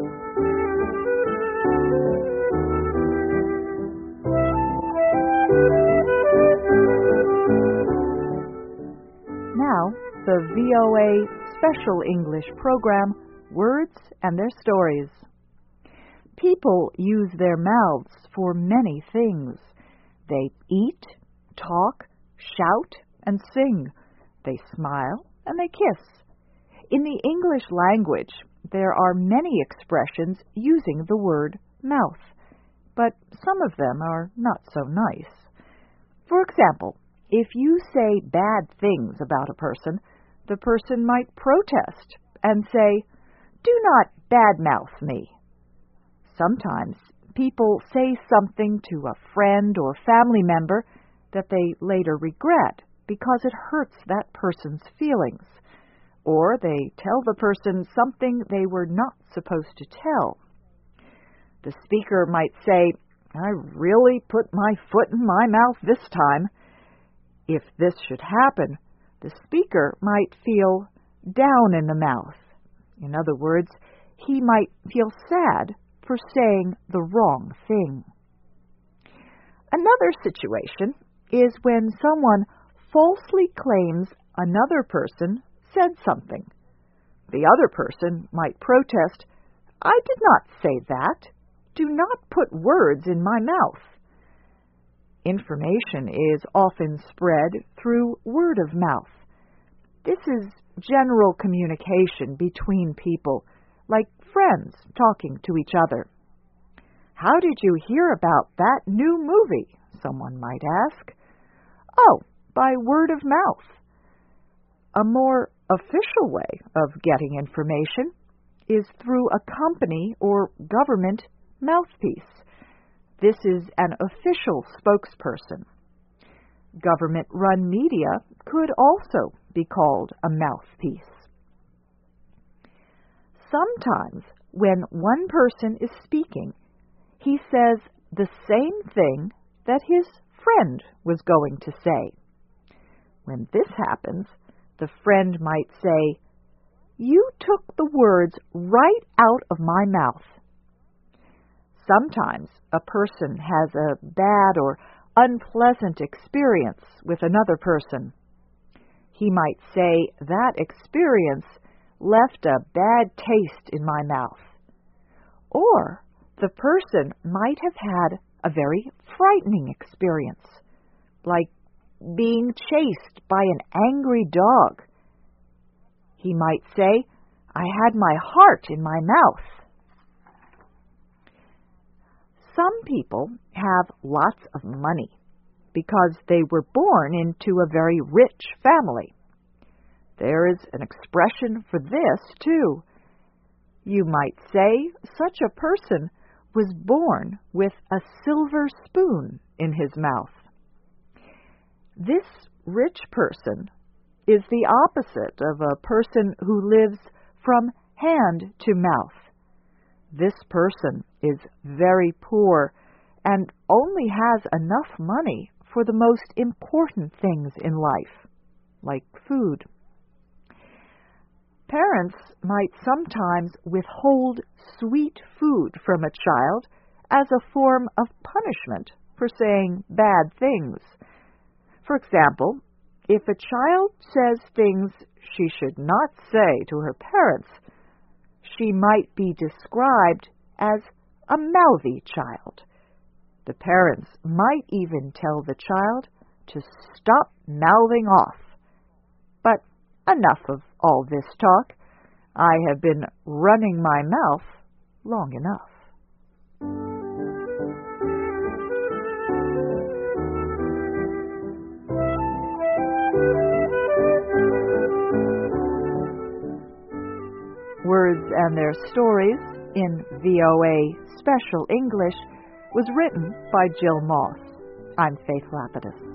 Now, the VOA Special English program, Words and Their Stories. People use their mouths for many things. They eat, talk, shout, and sing. They smile and they kiss. In the English language, there are many expressions using the word mouth, but some of them are not so nice. For example, if you say bad things about a person, the person might protest and say, "Do not badmouth me." Sometimes people say something to a friend or family member that they later regret because it hurts that person's feelings, or they tell the person something they were not supposed to tell. The speaker might say, "I really put my foot in my mouth this time." If this should happen, the speaker might feel down in the mouth. In other words, he might feel sad for saying the wrong thing. Another situation is when someone falsely claims another person said something. The other person might protest, "I did not say that. Do not put words in my mouth." Information is often spread through word of mouth. This is general communication between people, like friends talking to each other. "How did you hear about that new movie?" someone might ask. "Oh, by word of mouth." A more official way of getting information is through a company or government mouthpiece. This is an official spokesperson. Government-run media could also be called a mouthpiece. Sometimes, when one person is speaking, he says the same thing that his friend was going to say. When this happens, the friend might say, "You took the words right out of my mouth." Sometimes a person has a bad or unpleasant experience with another person. He might say, "That experience left a bad taste in my mouth." Or the person might have had a very frightening experience, like being chased by an angry dog. He might say, "I had my heart in my mouth." Some people have lots of money because they were born into a very rich family. There is an expression for this, too. You might say such a person was born with a silver spoon in his mouth. This rich person is the opposite of a person who lives from hand to mouth. This person is very poor and only has enough money for the most important things in life, like food. Parents might sometimes withhold sweet food from a child as a form of punishment for saying bad things. For example, if a child says things she should not say to her parents, she might be described as a mouthy child. The parents might even tell the child to stop mouthing off. But enough of all this talk. I have been running my mouth long enough. Words and Their Stories in VOA Special English was written by Jill Moss. I'm Faith Lapidus.